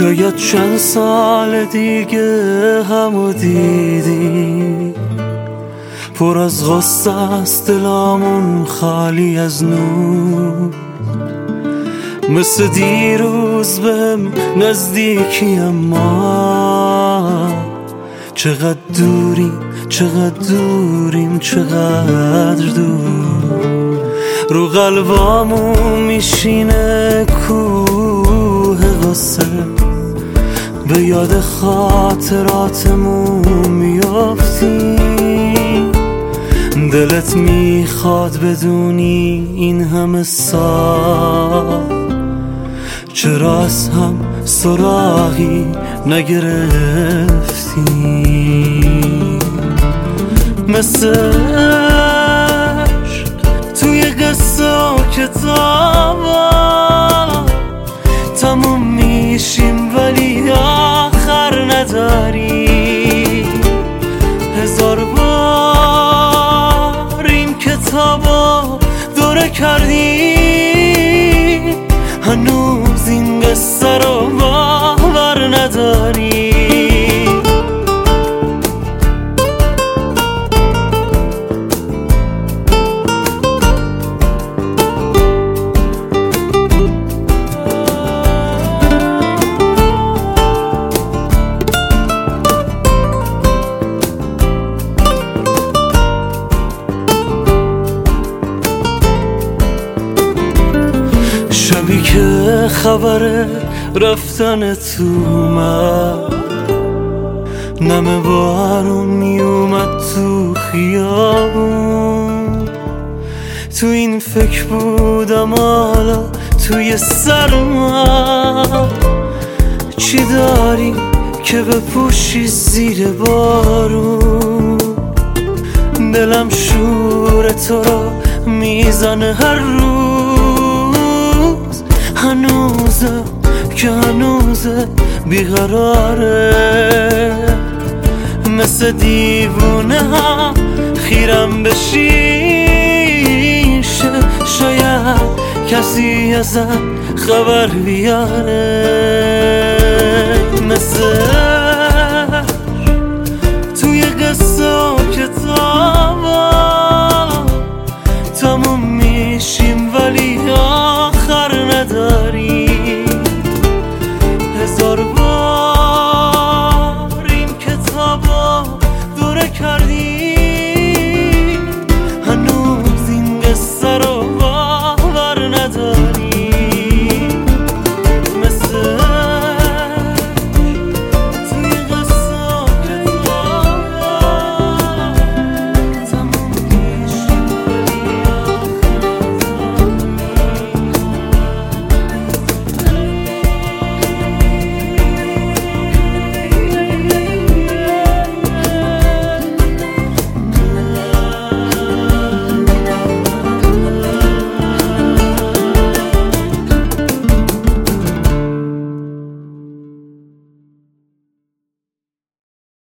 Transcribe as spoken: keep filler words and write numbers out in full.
شاید چند سال دیگه همو دیدی، پر از غصه است دلامون خالی از نور، مثل دیروز بهم نزدیکی اما چقدر دوریم چقدر دوریم چقدر دور. رو قلبامون میشینه کوه غصه، به یاد خاطراتمون میافتی، دلت میخواد بدونی این همه سال چرا از هم سراغی نگرفتی. مثل عشق توی قصه و کتابا تموم میشیم ولی آخر نداری. هزار بار این کتابا دوره کردی، هنوز این قصه رو باور نداری. شبی که خبر رفتن تو اومد، نم بارون می اومد تو خیابون، تو این فکر بودم حالا توی سرم چی داری که بپوشی زیر بارون. دلم شور تو رو میزنه هر روز، هنوزه که هنوزه بیقراره، مثل دیوونه ها خیرم بشی، شاید کسی ازت خبر بیاره. مثل